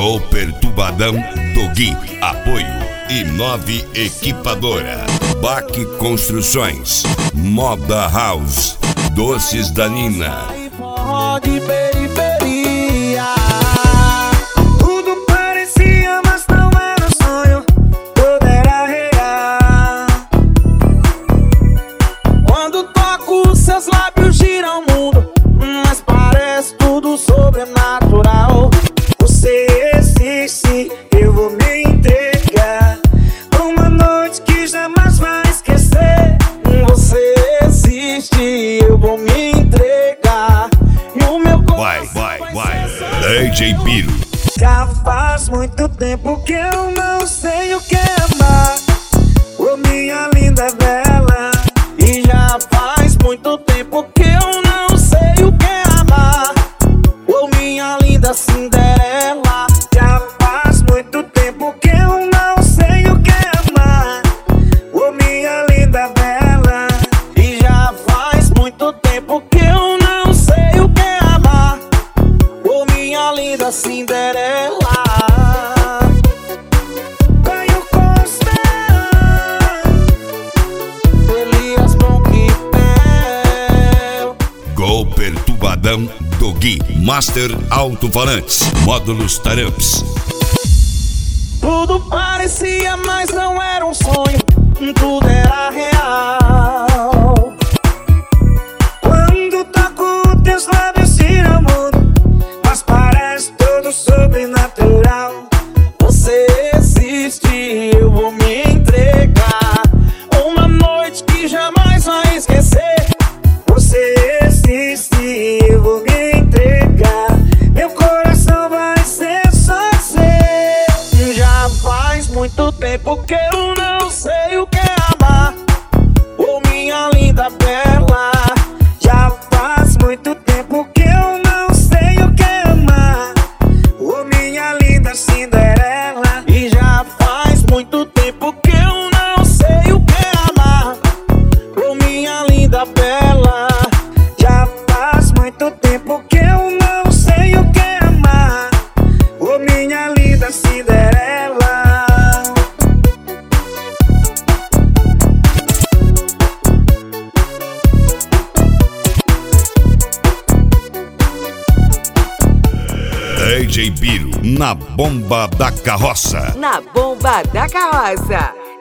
Gol Perturbadão do Gui. Apoio Inove Equipadora, Baque Construções, Moda House, Doces da Nina. De periferia, tudo parecia, mas não era um sonho, tudo era real. Quando toco, seus lábios giram o mundo, mas parece tudo sobrenatural. Você existe, eu vou me entregar uma noite que jamais vai esquecer. Você existe, eu vou me entregar. Vai, DJ Biro. Já faz muito tempo que eu não sei o que é amar, ô minha linda bela. E já faz muito tempo que eu não sei o que é amar, ô minha linda Cinderela. Já faz muito tempo que eu não sei o que é amar, ô minha linda bela. E já faz muito tempo que eu não sei o que é amar, ô minha linda Cinderela. Caio Costa, Elias Bronquipel. Gol Perturbadão do Gui. Master Alto-Falantes, Módulos Taramps. Tudo parecia, mas não era um sonho, tudo era real. Quando toco teus lábios giram o mundo, mas parece tudo sobrenatural. Você existe, eu vou me entregar uma noite que jamais vai esquecer. Você existe, eu vou me entregar. Meu coração vai ser só seu. Já faz muito tempo que eu não sei o que é amar, ô minha linda bela. Já faz muito tempo que eu não sei o que é amar, ô minha linda Cinderela. E já faz muito tempo que eu não sei o que é amar, ô minha linda bela. Já faz muito tempo que eu não sei o que é amar, ô minha linda Cinderela. DJ Biro, na bomba da carroça. Na bomba da carroça.